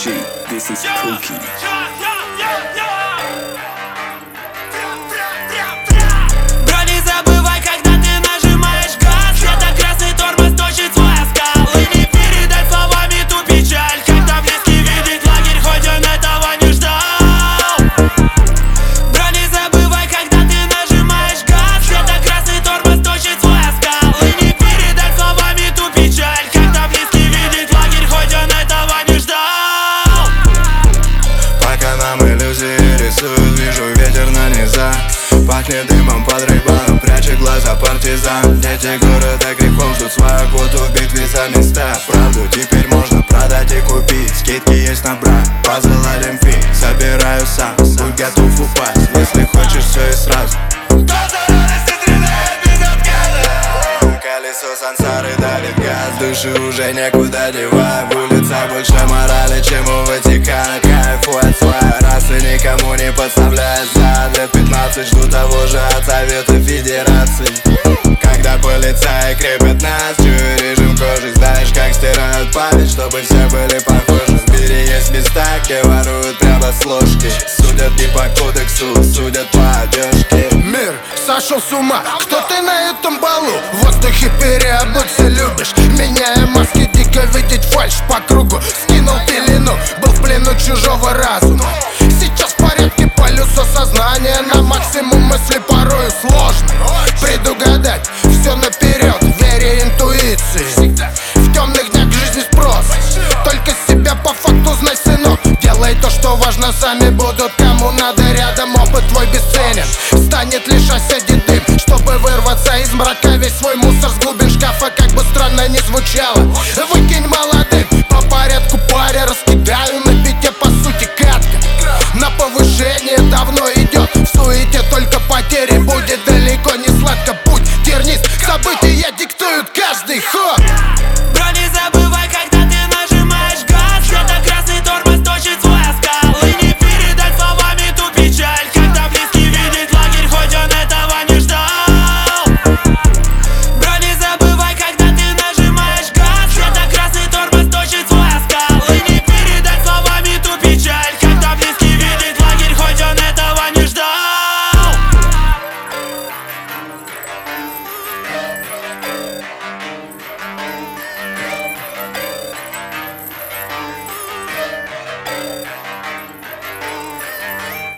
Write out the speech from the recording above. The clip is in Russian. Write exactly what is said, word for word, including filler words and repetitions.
shit, this is Pookie. Вижу ветер на низах, пахнет дымом под рыбаном, прячет глаза партизан. Дети города грехом ждут свою квоту в битве за места. Правду теперь можно продать и купить, скидки есть на брак, позаладим фи. Собираю сам, будь готов упасть, если хочешь все и сразу. Колесо сансары давит газ, души уже некуда девать. В улицах больше морали, чем у Ватикана. Кайфу от своей расы, никому не подставляя зад. Лет пятнадцать жду того же от Совета Федерации. Когда полицаи крепят нас, чую режим кожи. Знаешь, как стирают память, чтобы все были похожи. В мире есть места, где воруют прямо с ложки. Судят не по кодексу, судят по одежке. Мир сошел с ума, кто ты на этом балу? В воздухе переобуться любишь, меняя маски, дико видеть фальшь по кругу. Скинул пелену, был в плену чужого разума. Сейчас в порядке, полю сознание на максимум, мысли порою сложно предугадать все наперед, вере интуиции. В темных днях жизни спрос, только себя по факту знай, сынок. Делай то, что важно, сами будут, кому надо рядом. Опыт твой бесценен, станет лишь оседи дым, чтобы вырваться из мрака. Весь свой мусор с глубин шкафа, как бы странно ни звучало, выкинь молодым. По порядку паря раскидаю на бите, по сути катка на повышение давно идет. В суете только потери будет.